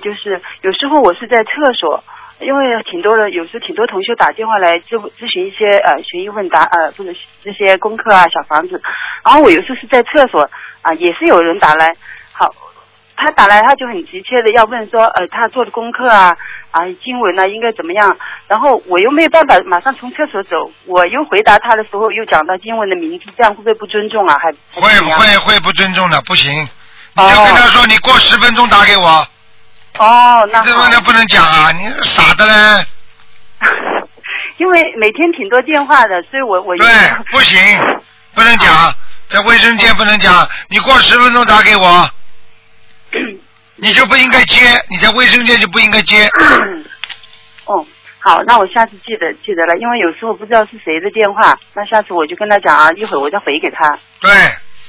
就是有时候我是在厕所，因为有时候挺多同学打电话来咨询一些悬疑问答或者这些功课啊小房子，然后我有时候是在厕所也是有人打来，好，他打来他就很急切的要问说他做的功课经文应该怎么样，然后我又没有办法马上从厕所走，我又回答他的时候又讲到经文的名字，这样会不会不尊重啊？ 会不尊重的，不行，你就跟他说你过10分钟打给我。那这问题不能讲啊，你傻的嘞。 因为每天挺多电话的，所以我对不行，不能讲，在卫生间不能讲，你过10分钟打给我。你就不应该接，你在卫生间就不应该接。 好，那我下次记得了，因为有时候不知道是谁的电话，那下次我就跟他讲一会儿我再回给他。 对，